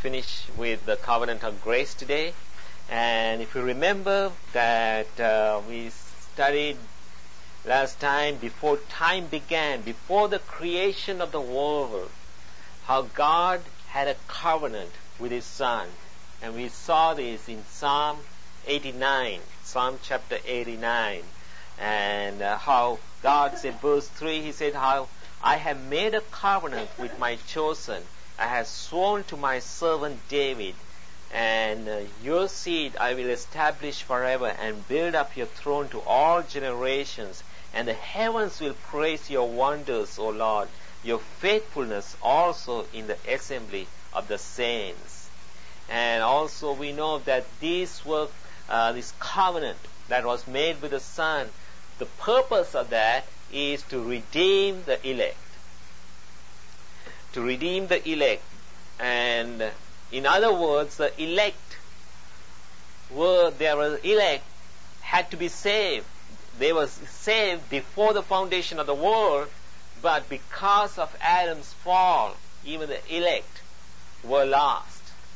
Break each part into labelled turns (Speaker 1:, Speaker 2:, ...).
Speaker 1: finish with the covenant of grace today. And if you remember that we studied last time, before time began, before the creation of the world, how God had a covenant with His Son. And we saw this in Psalm 89, Psalm chapter 89. And how God said, verse 3, He said, how I have made a covenant with my chosen. I have sworn to my servant David, and your seed I will establish forever and build up your throne to all generations. And the heavens will praise your wonders, O Lord, your faithfulness also in the assembly of the saints. And also we know that this covenant that was made with the Son, the purpose of that is to redeem the elect. To redeem the elect. And in other words, the elect had to be saved. They were saved before the foundation of the world, but because of Adam's fall, even the elect were lost.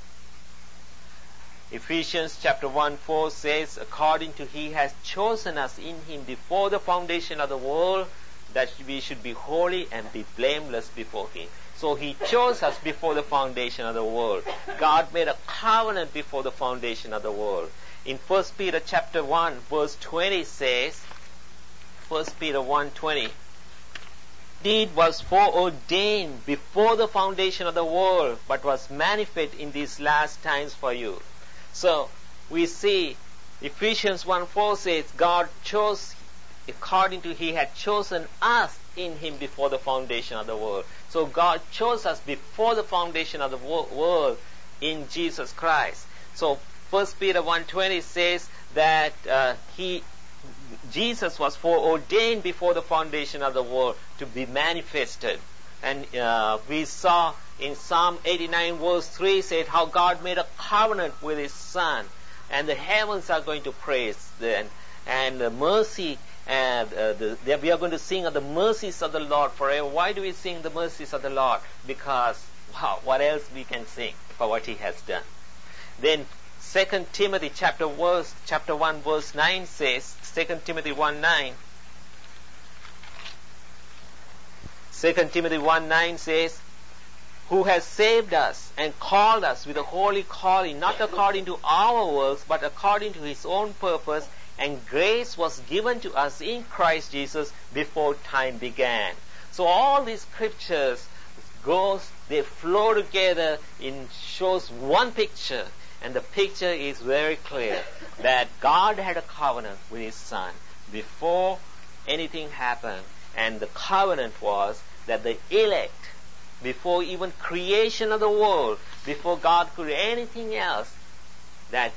Speaker 1: Ephesians chapter 1:4 says, according to He has chosen us in Him before the foundation of the world, that we should be holy and be blameless before Him. So He chose us before the foundation of the world. God made a covenant before the foundation of the world. In 1 Peter chapter 1 verse 20 says, 1 Peter 1:20, deed was foreordained before the foundation of the world, but was manifest in these last times for you. So we see Ephesians 1:4 says, God chose, according to He had chosen us in Him before the foundation of the world. So God chose us before the foundation of the world in Jesus Christ. So 1 Peter 1:20 says that Jesus was foreordained before the foundation of the world to be manifested. And we saw in Psalm 89 verse 3 said how God made a covenant with His Son, and the heavens are going to praise them, and the mercy, and we are going to sing of the mercies of the Lord forever. Why do we sing the mercies of the Lord? Because what else we can sing for what He has done? Then 2 Timothy chapter 1 verse 9 says, 2 Timothy 1:9. 2 Timothy 1:9 says, who has saved us and called us with a holy calling, not according to our works, but according to His own purpose, and grace was given to us in Christ Jesus before time began. So all these scriptures they flow together in shows one picture, and the picture is very clear that God had a covenant with His Son before anything happened, and the covenant was that the elect, before even creation of the world, before God could do anything else, that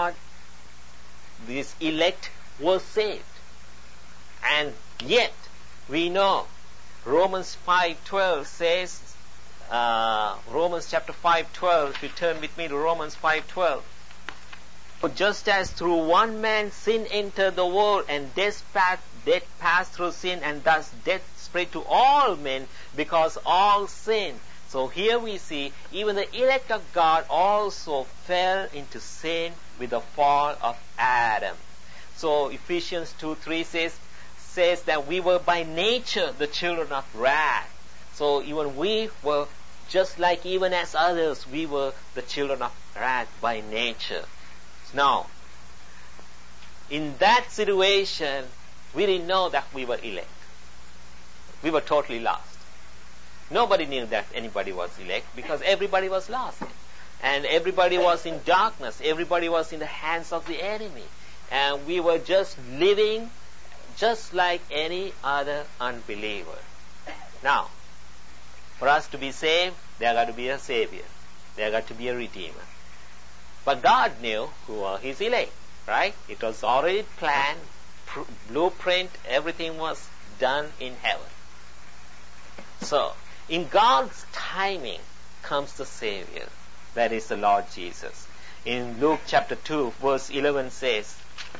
Speaker 1: these elect were saved. And yet, we know Romans 5:12 says, Romans chapter 5:12, if you turn with me to Romans 5:12. For just as through one man sin entered the world, and death passed through sin, and thus death spread to all men because all sinned. So here we see even the elect of God also fell into sin with the fall of Adam. So Ephesians 2:3 says that we were by nature the children of wrath. So even we were just like even as others, we were the children of wrath by nature. Now, in that situation, we didn't know that we were elect. We were totally lost. Nobody knew that anybody was elect because everybody was lost. And everybody was in darkness. Everybody was in the hands of the enemy. And we were just living just like any other unbeliever. Now, for us to be saved, there got to be a Savior. There got to be a Redeemer. But God knew who were His elect, right? It was already planned, blueprint, everything was done in heaven. So, in God's timing comes the Savior. That is the Lord Jesus. In Luke chapter 2 verse 11 says,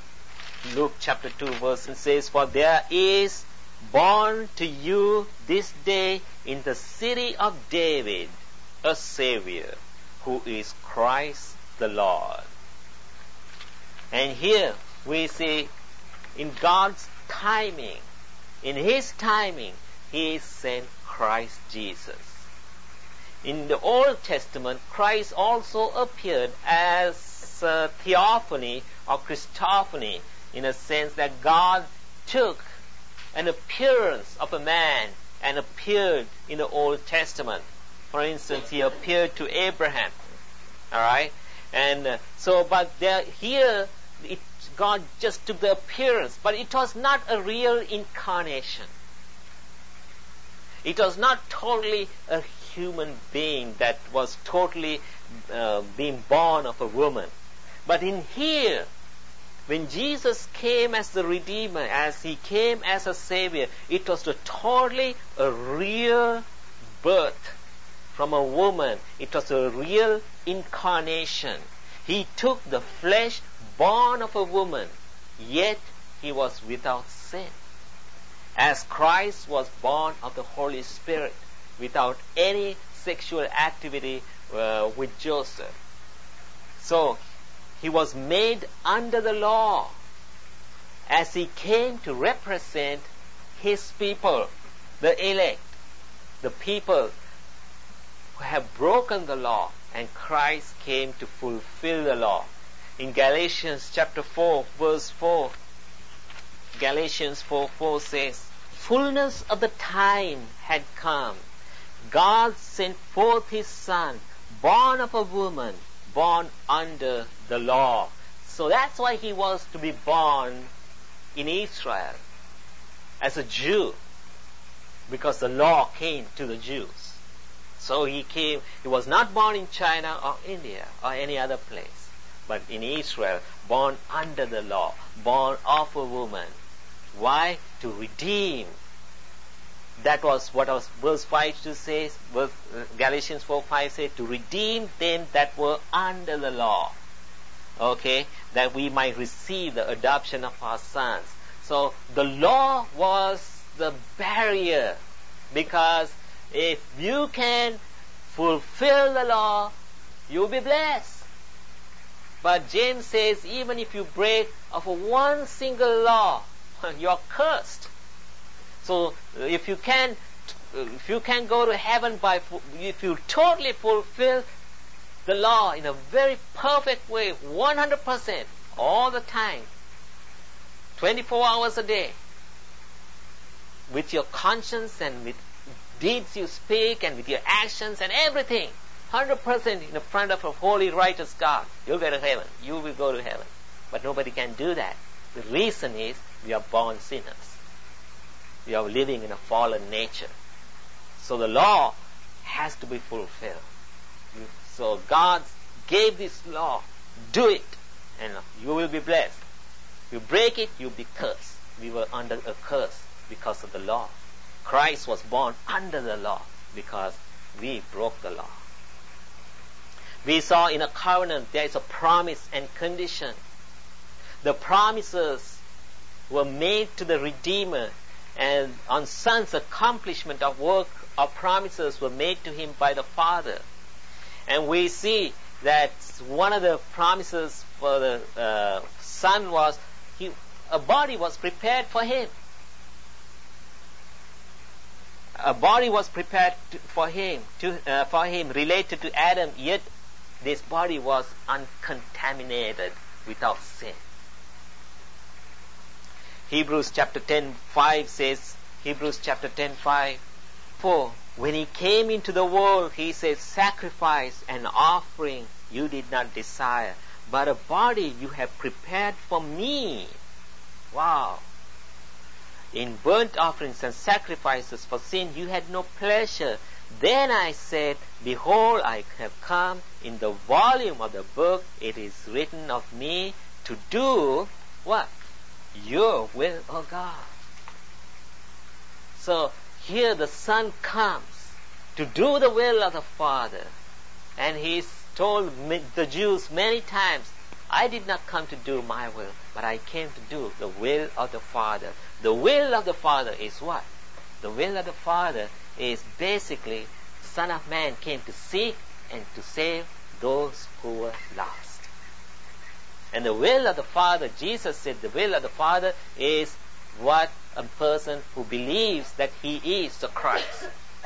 Speaker 1: for there is born to you this day in the city of David a Savior, who is Christ the Lord. And here we see in God's timing, in His timing, He sent Christ Jesus. In the Old Testament, Christ also appeared as a theophany or Christophany, in a sense that God took an appearance of a man and appeared in the Old Testament. For instance, He appeared to Abraham. Alright? And but here, God just took the appearance, but it was not a real incarnation. It was not totally a human being that was totally being born of a woman. But in here, when Jesus came as the Redeemer, as He came as a Savior, it was totally a real birth from a woman. It was a real incarnation. He took the flesh born of a woman, yet He was without sin. As Christ was born of the Holy Spirit, without any sexual activity with Joseph. So, He was made under the law as He came to represent His people, the elect, the people who have broken the law, and Christ came to fulfill the law. In Galatians chapter 4, verse 4, Galatians 4:4 says, "Fullness of the time had come. God sent forth His Son, born of a woman, born under the law." So that's why He was to be born in Israel as a Jew, because the law came to the Jews. So He was not born in China or India or any other place, but in Israel, born under the law, born of a woman. Why? To redeem. That was what verse 5 says, Galatians 4:5 says, to redeem them that were under the law. Okay? That we might receive the adoption of our sons. So the law was the barrier, because if you can fulfill the law, you'll be blessed. But James says, even if you break of one single law, you're cursed. So if you can go to heaven if you totally fulfill the law in a very perfect way, 100%, all the time, 24 hours a day, with your conscience and with deeds you speak and with your actions and everything, 100% in the front of a holy, righteous God, you'll go to heaven. You will go to heaven. But nobody can do that. The reason is we are born sinners. We are living in a fallen nature. So the law has to be fulfilled. So God gave this law. Do it, and you will be blessed. If you break it, you'll be cursed. We were under a curse because of the law. Christ was born under the law because we broke the law. We saw in a covenant there is a promise and condition. The promises were made to the Redeemer, and on Son's accomplishment of work or promises were made to Him by the Father. And we see that one of the promises for the Son was a body was prepared for Him. A body was prepared for him related to Adam, yet this body was uncontaminated, without sin. Hebrews chapter 10:5 says, "For when He came into the world, He says, sacrifice and offering you did not desire, but a body you have prepared for me." Wow. "In burnt offerings and sacrifices for sin you had no pleasure. Then I said, behold, I have come. In the volume of the book it is written of me to do" what? "Your will, O God." So here the Son comes to do the will of the Father. And He's told the Jews many times, "I did not come to do my will, but I came to do the will of the Father." The will of the Father is what? The will of the Father is basically the Son of Man came to seek and to save And the will of the Father, Jesus said, the will of the Father is what a person who believes that he is the Christ.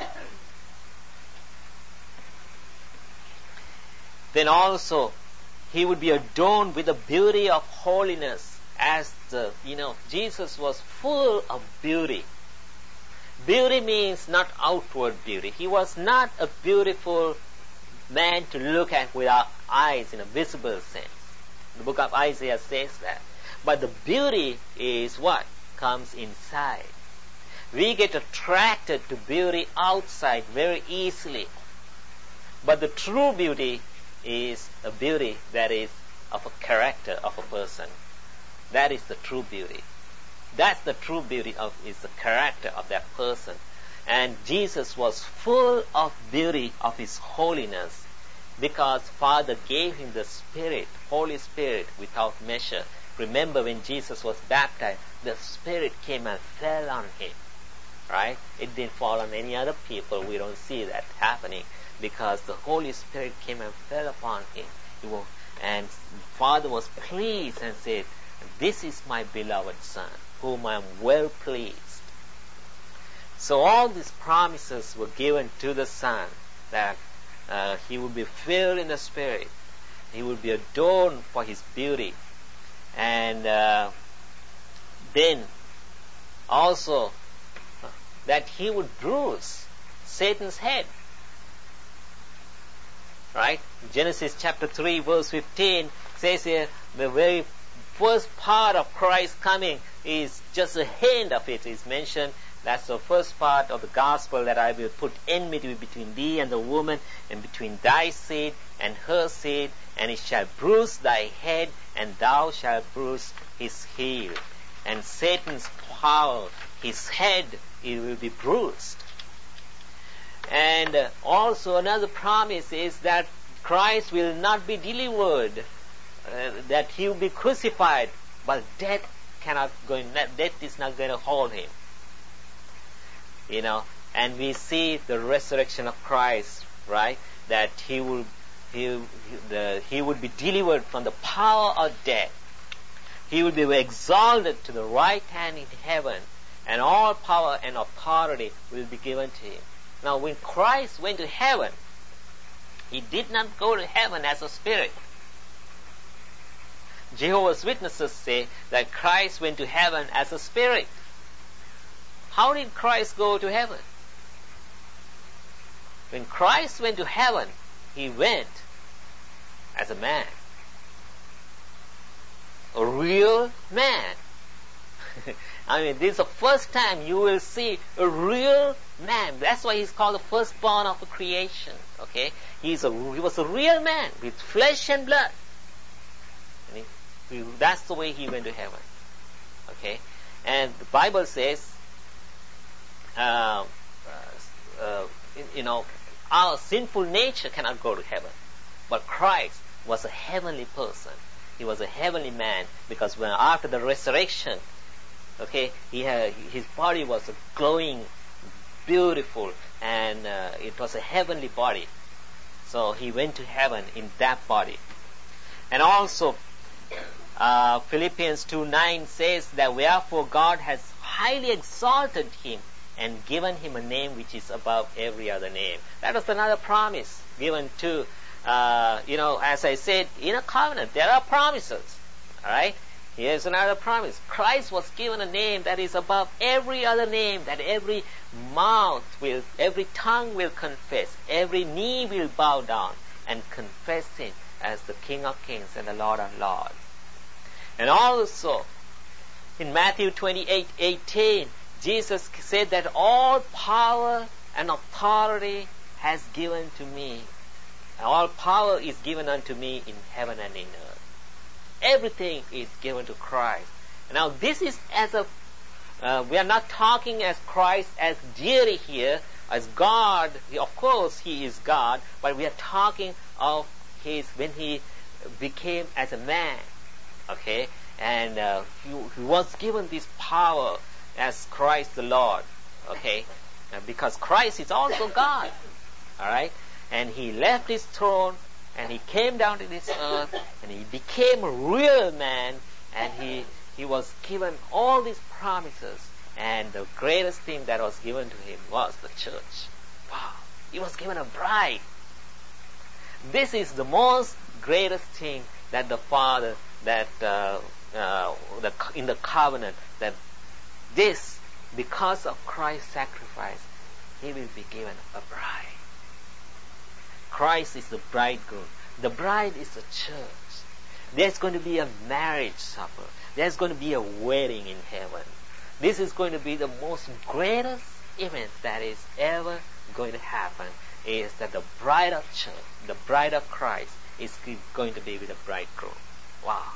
Speaker 1: Then also, he would be adorned with the beauty of holiness, as Jesus was full of beauty. Beauty means not outward beauty. He was not a beautiful man to look at with our eyes in a visible sense. The book of Isaiah says that. But the beauty is what comes inside. We get attracted to beauty outside very easily. But the true beauty is a beauty that is of a character of a person. That is the true beauty. That's the true beauty is the character of that person. And Jesus was full of beauty of his holiness, because Father gave him the Spirit, Holy Spirit, without measure. Remember when Jesus was baptized, the Spirit came and fell on him. Right? It didn't fall on any other people. We don't see that happening, because the Holy Spirit came and fell upon him. And Father was pleased and said, "This is my beloved Son, whom I am well pleased." So all these promises were given to the Son, that he would be filled in the Spirit, he would be adorned for his beauty, and then also that he would bruise Satan's head. Right? Genesis chapter 3 verse 15 says here, the very first part of Christ's coming is just a hint of it is mentioned. That's the first part of the gospel, that I will put enmity between thee and the woman, and between thy seed and her seed, and it shall bruise thy head, and thou shalt bruise his heel. And Satan's power, his head, it will be bruised. And also another promise is that Christ will not be delivered, that he will be crucified, but death is not going to hold him. And we see the resurrection of Christ, right? That he would be delivered from the power of death. He will be exalted to the right hand in heaven, and all power and authority will be given to him. Now, when Christ went to heaven, he did not go to heaven as a spirit. Jehovah's Witnesses say that Christ went to heaven as a spirit. How did Christ go to heaven? When Christ went to heaven, he went as a man. A real man. This is the first time you will see a real man. That's why he's called the firstborn of the creation. Okay? He was a real man with flesh and blood. That's the way he went to heaven. Okay? And the Bible says, our sinful nature cannot go to heaven. But Christ was a heavenly person. He was a heavenly man, because after the resurrection, okay, his body was glowing, beautiful, and it was a heavenly body. So he went to heaven in that body. And also, Philippians 2:9 says that wherefore God has highly exalted him and given him a name which is above every other name. That was another promise given to, as I said, in a covenant, there are promises. Alright? Here's another promise. Christ was given a name that is above every other name, that every tongue will confess, every knee will bow down and confess him as the King of Kings and the Lord of Lords. And also, in Matthew 28:18, Jesus said that all power and authority has given to me. All power is given unto me in heaven and in earth. Everything is given to Christ. Now this is we are not talking as Christ as deity here, as God. Of course he is God, but we are talking of when he became as a man. Okay? And he was given this power as Christ the Lord. Okay? Because Christ is also God. Alright? And he left his throne and he came down to this earth, and he became a real man, and he was given all these promises, and the greatest thing that was given to him was the church. Wow. He was given a bride. This is the most greatest thing that the Father, that in the covenant, that this, because of Christ's sacrifice, he will be given a bride. Christ is the bridegroom. The bride is the church. There's going to be a marriage supper. There's going to be a wedding in heaven. This is going to be the most greatest event that is ever going to happen, is that the bride of church, the bride of Christ, is going to be with the bridegroom. Wow.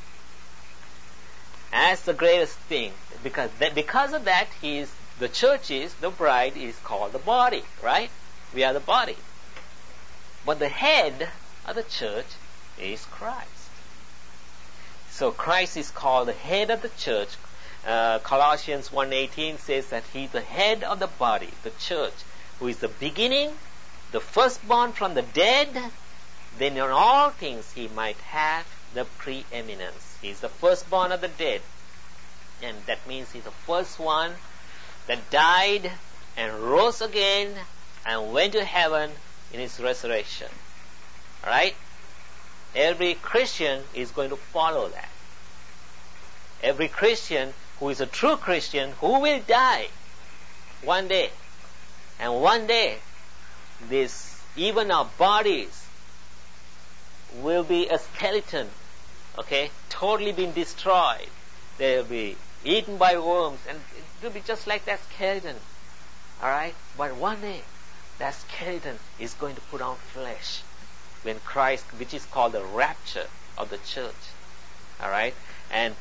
Speaker 1: That's the greatest thing, because of that, the church is, the bride is called the body, right? We are the body. But the head of the church is Christ. So Christ is called the head of the church. Colossians 1:18 says that he's the head of the body, the church, who is the beginning, the firstborn from the dead, then in all things he might have the preeminence. He's the firstborn of the dead. And that means he's the first one that died and rose again and went to heaven in his resurrection. Alright? Every Christian is going to follow that. Every Christian who is a true Christian, who will die one day. And one day, even our bodies will be a skeleton, okay, totally been destroyed. They will be eaten by worms, and it will be just like that skeleton. Alright? But one day, that skeleton is going to put on flesh when Christ, which is called the rapture of the church. Alright? And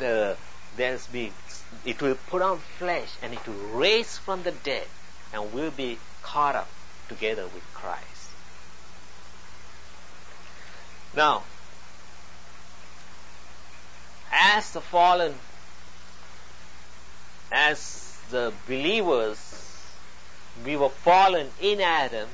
Speaker 1: it will put on flesh, and it will raise from the dead, and will be caught up together with Christ. Now, as the believers, we were fallen in Adam,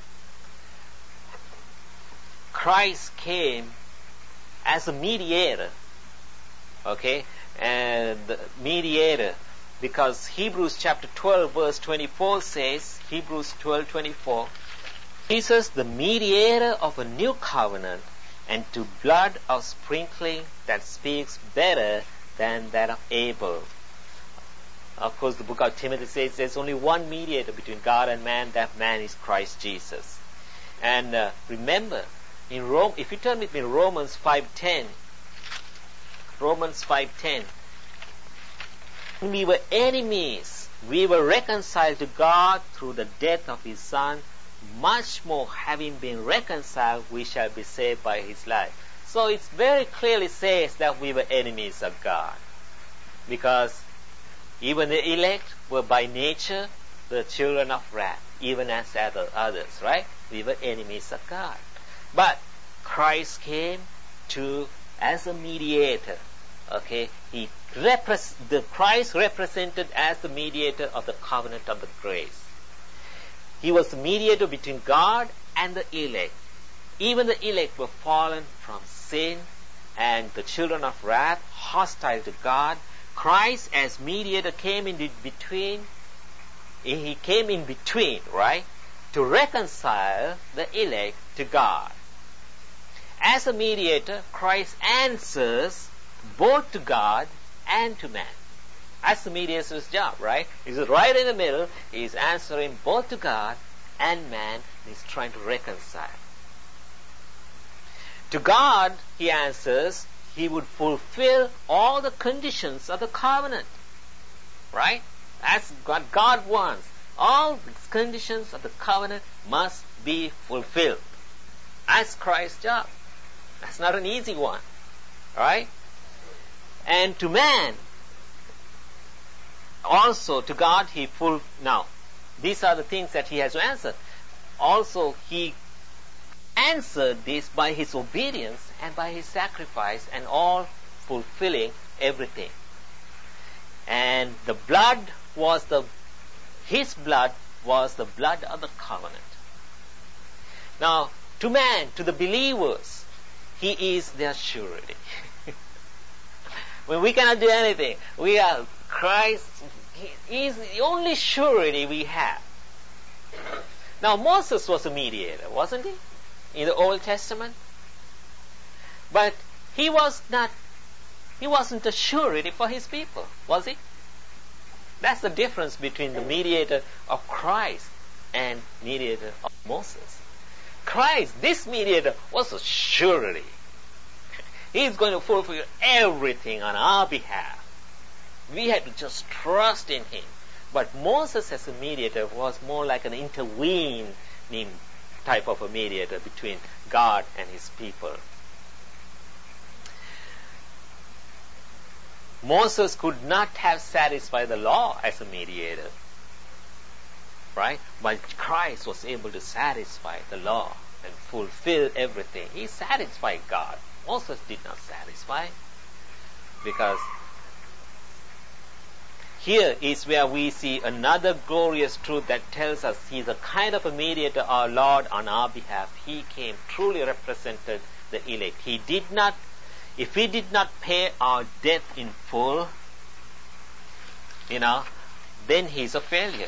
Speaker 1: Christ came as a mediator, okay, and the mediator, because Hebrews chapter 12 verse 24 says, Hebrews 12:24, Jesus, the mediator of a new covenant, and to blood of sprinkling that speaks better than that of Abel. Of course, the book of Timothy says there's only one mediator between God and man, that man is Christ Jesus. And remember, in Rome, if you turn with me, Romans 5:10, Romans 5:10, when we were enemies, we were reconciled to God through the death of his Son. Much more, having been reconciled, we shall be saved by his life. So it very clearly says that we were enemies of God, because even the elect were by nature the children of wrath, even as others, right? We were enemies of God. But Christ came as a mediator. Okay, Christ represented as the mediator of the covenant of the grace. He was the mediator between God and the elect. Even the elect were fallen from sin and the children of wrath, hostile to God. Christ as mediator came in between. He came in between, right? To reconcile the elect to God. As a mediator, Christ answers both to God and to man. That's the mediator's job, right? He's right in the middle. He's answering both to God and man. He's trying to reconcile. To God, he answers, he would fulfill all the conditions of the covenant. Right? That's what God wants. All the conditions of the covenant must be fulfilled. That's Christ's job. That's not an easy one. Right? And to man, also to God, now, these are the things that he has to answer. Also, he answered this by his obedience and by his sacrifice, and all fulfilling everything. And his blood was the blood of the covenant. Now, to man, to the believers, He is their surety. When we cannot do anything, we are Christ. He is the only surety we have. Now Moses was a mediator, wasn't he? In the Old Testament. But he wasn't a surety for his people, was he? That's the difference between the mediator of Christ and mediator of Moses. Christ, this mediator, was a surety. He's going to fulfill everything on our behalf. We had to just trust in him. But Moses as a mediator was more like an intervening type of a mediator between God and his people. Moses could not have satisfied the law as a mediator. Right? But Christ was able to satisfy the law and fulfill everything. He satisfied God. Moses did not satisfy, because here is where we see another glorious truth that tells us He is a kind of a mediator, our Lord, on our behalf. He came, truly represented the elect. If He did not pay our debt in full, then He is a failure.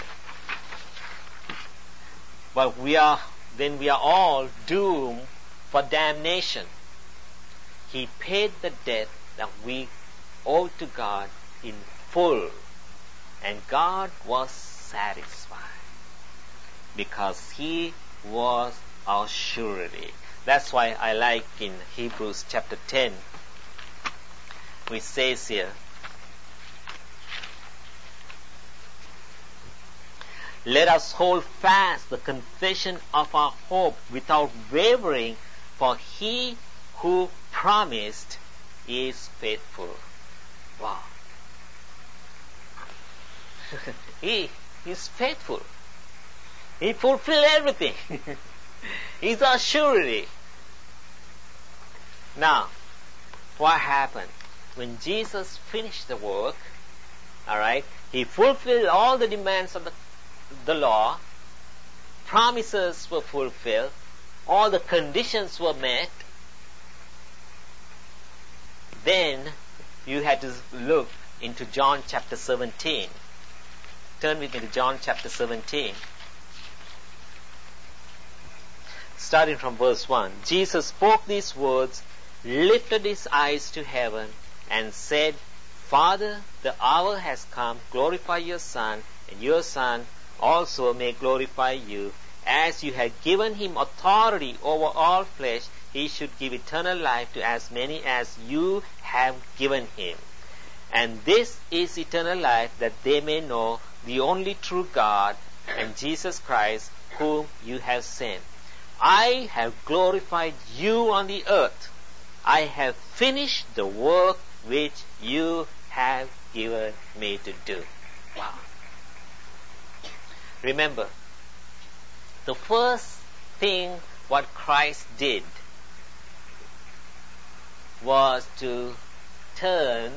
Speaker 1: But we are all doomed for damnation. He paid the debt that we owed to God in full. And God was satisfied because He was our surety. That's why I like in Hebrews chapter 10, which says here, let us hold fast the confession of our hope without wavering, for He who promised is faithful. Wow. He is faithful. He fulfilled everything. He's our surety. Now, what happened? When Jesus finished the work, alright, He fulfilled all the demands of the law, promises were fulfilled, all the conditions were met. Then you had to look into John chapter 17. Turn with me to John chapter 17. Starting from verse 1. Jesus spoke these words, lifted His eyes to heaven, and said, Father, the hour has come. Glorify your Son, and your Son also may glorify you. As you have given Him authority over all flesh, He should give eternal life to as many as you have given Him. And this is eternal life, that they may know the only true God and Jesus Christ, whom you have sent. I have glorified you on the earth. I have finished the work which you have given me to do. Wow. Remember, the first thing what Christ did was to turn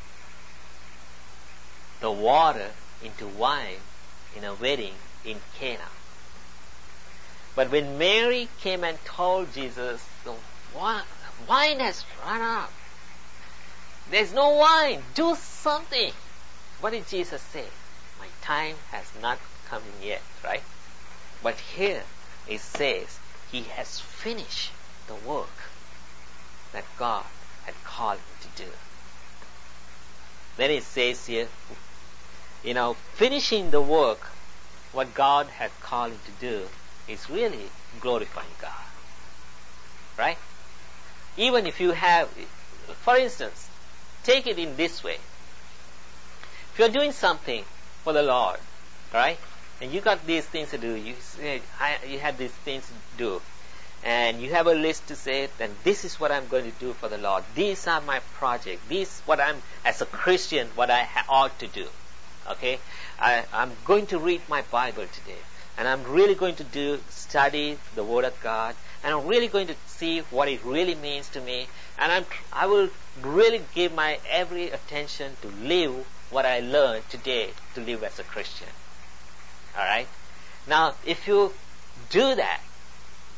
Speaker 1: the water into wine in a wedding in Cana. But when Mary came and told Jesus, the wine has run out. There's no wine. Do something. What did Jesus say? My time has not come yet, right? But here it says He has finished the work that God had called Him to do. Then it says here, finishing the work what God had called Him to do is really glorifying God. Right? Even if you have, for instance, take it in this way. If you're doing something for the Lord, right? And you got these things to do, you have these things to do, and you have a list to say, and this is what I'm going to do for the Lord. These are my projects. This what I'm, as a Christian, what I ought to do. Okay? I'm going to read my Bible today, and I'm really going to study the Word of God, and I'm really going to see what it really means to me, and I will really give my every attention to live what I learned today to live as a Christian. Alright? Now, if you do that,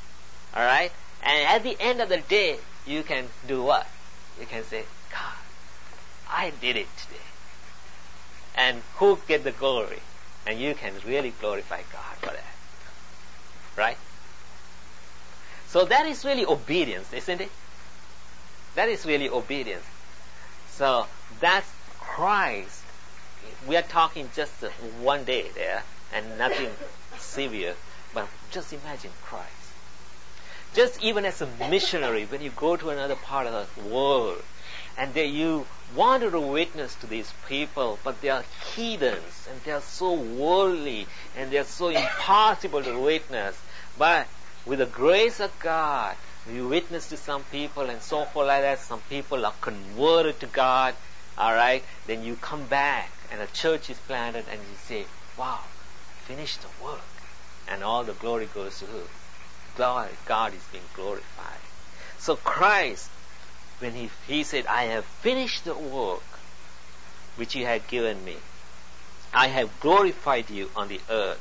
Speaker 1: Alright? And at the end of the day, you can do what? You can say, God, I did it today. And who get the glory? And you can really glorify God for that. Right? So that is really obedience, isn't it? That is really obedience. So that's Christ. We are talking just one day there and nothing severe. But just imagine Christ. Just even as a missionary, when you go to another part of the world and there you wanted to witness to these people, but they are heathens and they are so worldly and they are so impossible to witness. But with the grace of God, you witness to some people and so forth like that. Some people are converted to God. Alright? Then you come back and a church is planted and you say, wow, finished the work. And all the glory goes to who? God is being glorified. So Christ, when he said, I have finished the work which you had given me. I have glorified you on the earth.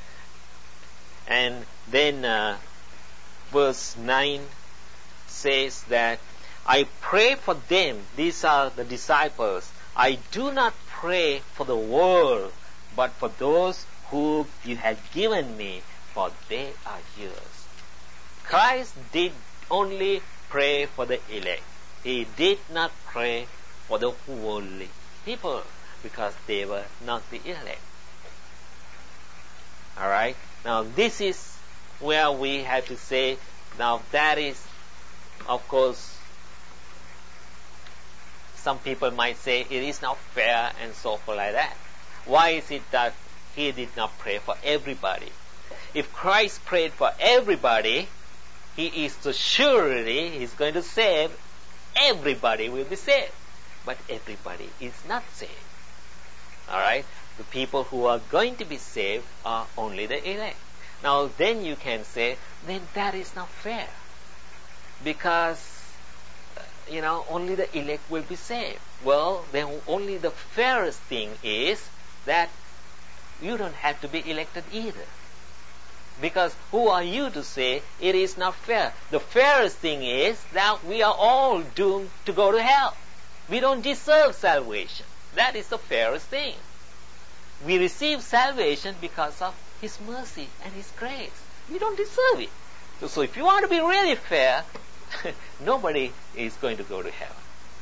Speaker 1: And then verse 9 says that I pray for them. These are the disciples. I do not pray for the world, but for those whom you have given me, for they are yours. Christ did only pray for the elect. He did not pray for the worldly people because they were not the elect. Alright? Now this is where we have to say, now that is, of course, some people might say it is not fair and so forth like that. Why is it that he did not pray for everybody? If Christ prayed for everybody, he is so surely he's going to save. Everybody will be saved. But everybody is not saved. Alright? The people who are going to be saved are only the elect. Now then you can say, then that is not fair. Because, only the elect will be saved. Well, then only the fairest thing is that you don't have to be elected either. Because who are you to say it is not fair? The fairest thing is that we are all doomed to go to hell. We don't deserve salvation. That is the fairest thing. We receive salvation because of His mercy and His grace. We don't deserve it. So if you want to be really fair, nobody is going to go to hell.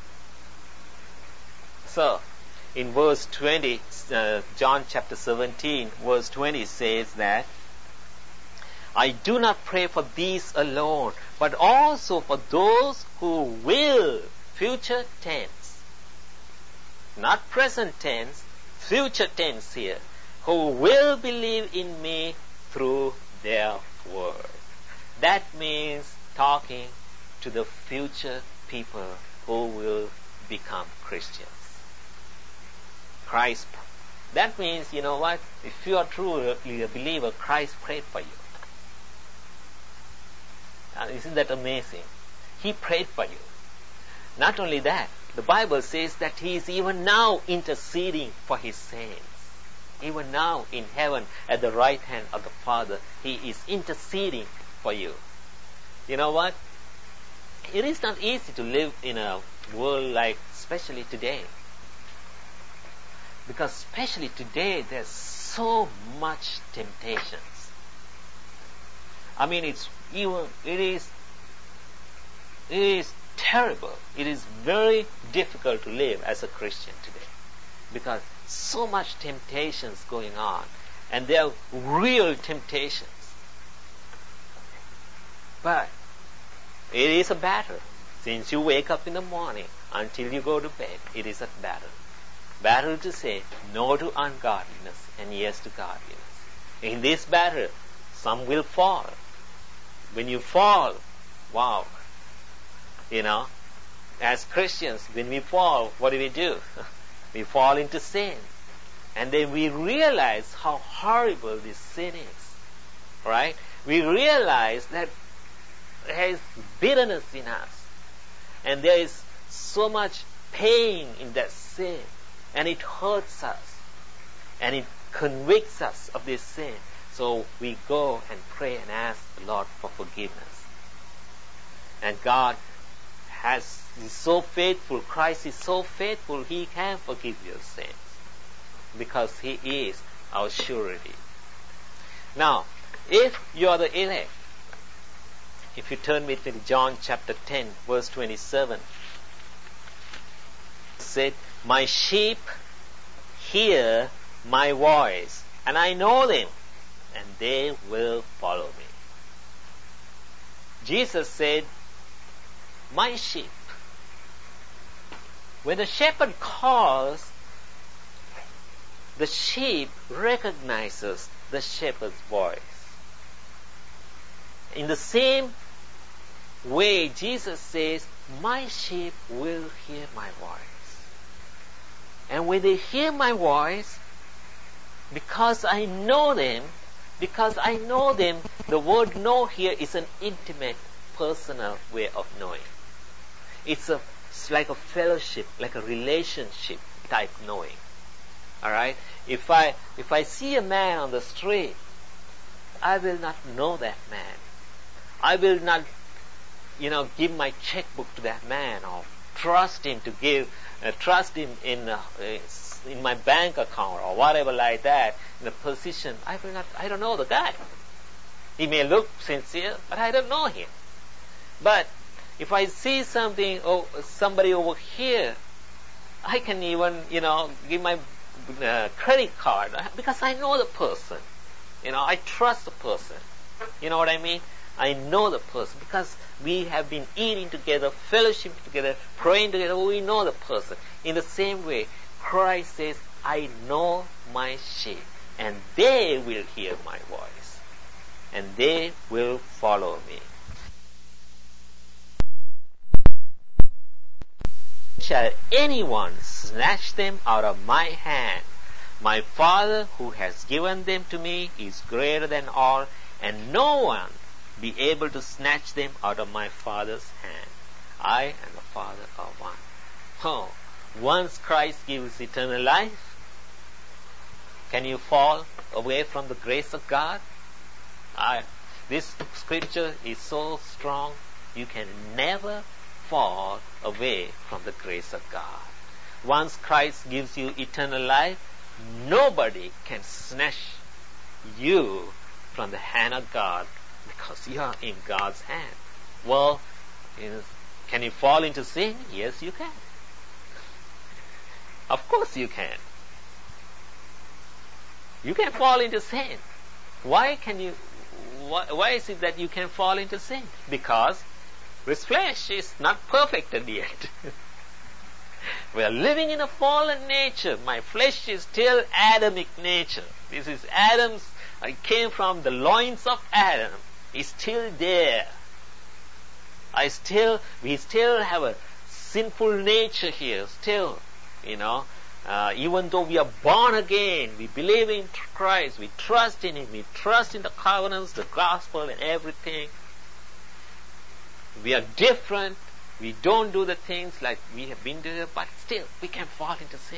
Speaker 1: So, in verse 20, John chapter 17, verse 20 says that, I do not pray for these alone, but also for those who will, future tense, not present tense, future tense here, who will believe in me through their word. That means talking to the future people who will become Christians. Christ. That means, you know what? If you are truly a believer, Christ prayed for you. Isn't that amazing? He prayed for you. Not only that, the Bible says that He is even now interceding for His saints. Even now in heaven at the right hand of the Father, He is interceding for you. You know what? It is not easy to live in a world like, especially today. Because especially today, there's so much temptations. I mean, it is terrible. It is very difficult to live as a Christian today. Because so much temptations going on. And they are real temptations. But it is a battle. Since you wake up in the morning until you go to bed, it is a battle. Battle to say no to ungodliness and yes to godliness. In this battle, some will fall. When you fall, wow. As Christians, when we fall, what do? We fall into sin. And then we realize how horrible this sin is. Right? We realize that there is bitterness in us. And there is so much pain in that sin. And it hurts us. And it convicts us of this sin. So we go and pray and ask the Lord for forgiveness. And God is so faithful. Christ is so faithful. He can forgive your sins because He is our surety. Now, if you are the elect, if you turn with me to John chapter 10, verse 27, it said, "My sheep hear my voice, and I know them, and they will follow me." Jesus said, "My sheep." When the shepherd calls, the sheep recognizes the shepherd's voice. In the same way, Jesus says, "My sheep will hear my voice." And when they hear my voice, because I know them, the word know here is an intimate, personal way of knowing. It's like a fellowship, like a relationship type knowing. Alright? If I see a man on the street, I will not know that man. I will not, give my checkbook to that man or trust him in my bank account or whatever like that, in a position. I don't know the guy. He may look sincere, but I don't know him. But if I see somebody over here, I can even, give my credit card because I know the person. I trust the person. You know what I mean? I know the person because we have been eating together, fellowship together, praying together. We know the person. In the same way, Christ says, "I know my sheep, and they will hear my voice, and they will follow me." Shall anyone snatch them out of my hand? My Father who has given them to me is greater than all, and no one be able to snatch them out of my Father's hand. I and the Father are one. Oh, once Christ gives eternal life, can you fall away from the grace of God? This scripture is so strong, you can never fall away from the grace of God. Once Christ gives you eternal life, nobody can snatch you from the hand of God because you are in God's hand. Well, can you fall into sin? Yes, you can. Of course you can. You can fall into sin. Why is it that you can fall into sin? Because this flesh is not perfected yet. We are living in a fallen nature. My flesh is still Adamic nature. This is Adam's. I came from the loins of Adam. It's still there. We still have a sinful nature here. Still, even though we are born again, we believe in Christ, we trust in Him, we trust in the covenants, the gospel, and everything. We are different. We don't do the things like we have been doing, but still we can fall into sin.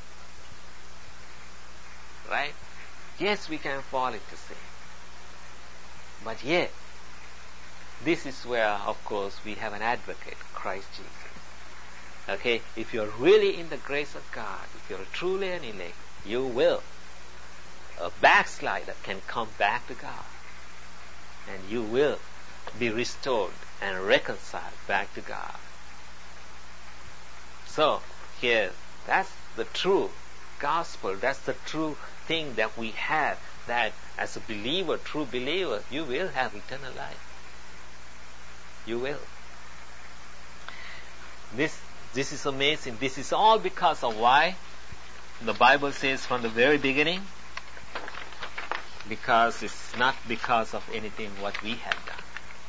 Speaker 1: Right? Yes, we can fall into sin. But yet, this is where, of course, we have an advocate, Christ Jesus. Okay? If you're really in the grace of God, if you're truly an elect, you will. A backslider can come back to God. And you will be restored and reconciled back to God. So, here, that's the true gospel. That's the true thing that we have, that as a believer, true believer, you will have eternal life. You will. This is amazing. This is all because of why? The Bible says from the very beginning, because it's not because of anything what we have done.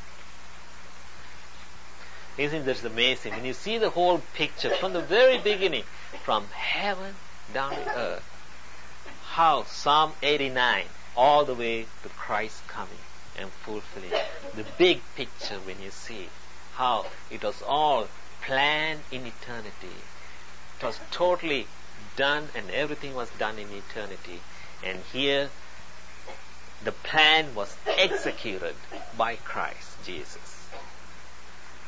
Speaker 1: Isn't this amazing? When you see the whole picture from the very beginning, from heaven down to earth, how Psalm 89 all the way to Christ coming and fulfilling the big picture, when you see how it was all planned in eternity. It was totally done, and everything was done in eternity. And here the plan was executed by Christ Jesus.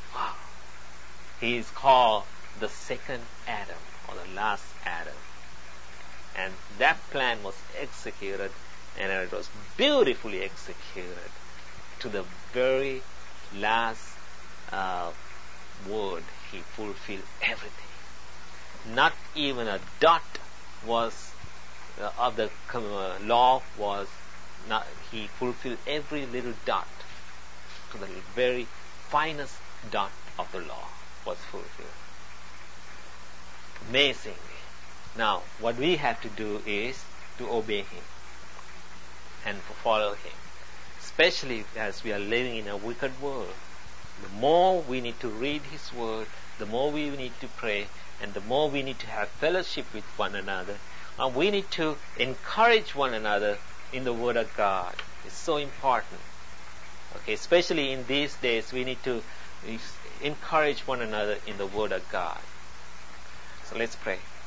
Speaker 1: He is called the second Adam, or the last Adam. And that plan was executed, and it was beautifully executed to the very last word. He fulfilled everything. Not even a dot was of the law was not. He fulfilled every little dot to the very finest dot of the law was fulfilled. Amazingly. Now, what we have to do is to obey Him and follow Him. Especially as we are living in a wicked world. The more we need to read His Word, the more we need to pray, and the more we need to have fellowship with one another. And we need to encourage one another in the Word of God. It's so important. Okay, especially in these days, we need to encourage one another in the Word of God. So let's pray.